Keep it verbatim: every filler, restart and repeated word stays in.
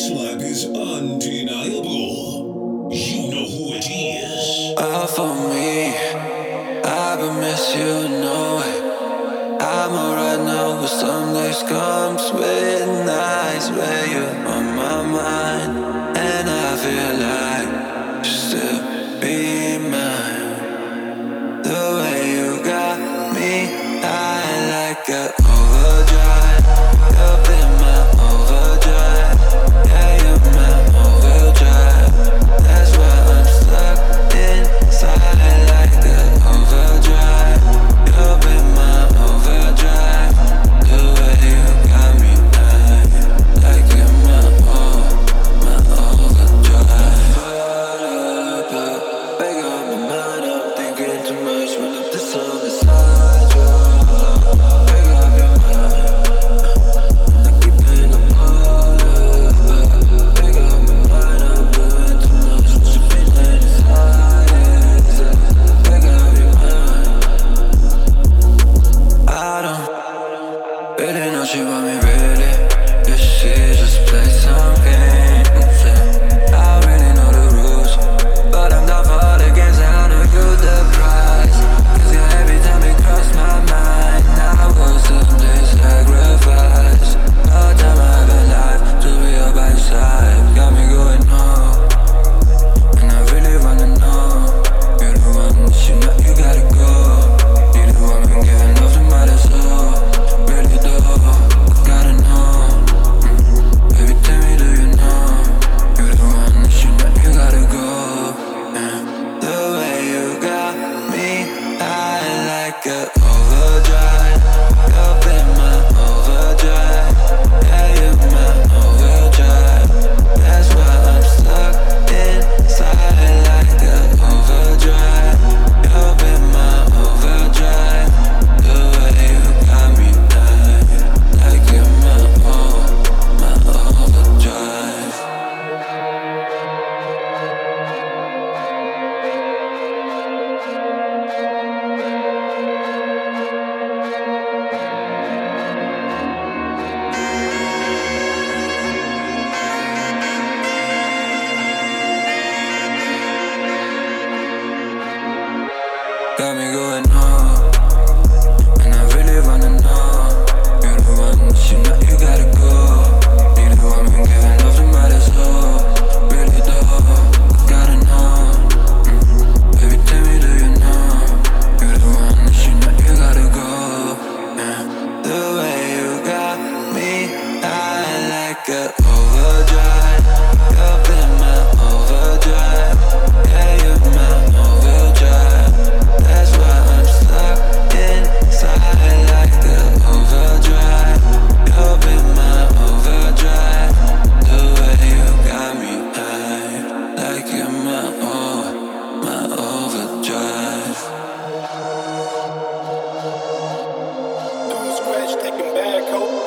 slap is undeniable. You know who it is. All for me, I will miss you, know it. I'm alright now, but some days comes with nights where you're on my mind, and I feel like you still be mine. The way you got me, I like a overdrive. You've been my overdrive. Yeah, you're my overdrive. That's why I'm stuck inside like a overdrive. You've been my overdrive. The way you got me, like, like you're my, oh, my overdrive. But up, up, wake up my mind up, thinking too much, run up the sun beside you. Wake up your mind, I keep in the water. Wake up my mind up, doing too much, what you feeling inside is it? Wake up your mind. I don't really know she want me really. If she just play some games, yeah. I really know the rules, but I'm down for the games and I know you the prize. Cause yeah, every time it cross my mind, I will someday sacrifice all the time I have in life to be up by your side. Got me going on, and I really wanna know. You're the one that you know you gotta go. You're the one been giving off the matter so really though, I gotta know. Mm. Baby, tell me, do you know? You're the one that you know you gotta go. Yeah. The way you got me, I like a overdrive. You've been my overdrive. Yeah, you're my overdrive. That's why I'm stuck inside like a overdrive. You've been my overdrive. The way you got me, like, like you're my, oh, my overdrive. Got me going on, and I really wanna know. You're the one that you know you gotta go. You're the one been giving off the matter so really though, I gotta know. Mm. Baby, tell me, do you know? You're the one that you know you gotta go. Yeah. The way you got me, I like a overdrive. You've been my overdrive. Yeah, you're my overdrive. That's why I'm stuck inside like a overdrive. You've been my overdrive. The way you got me high, like you're my, oh, my overdrive. Doing scratch, taking bad coat.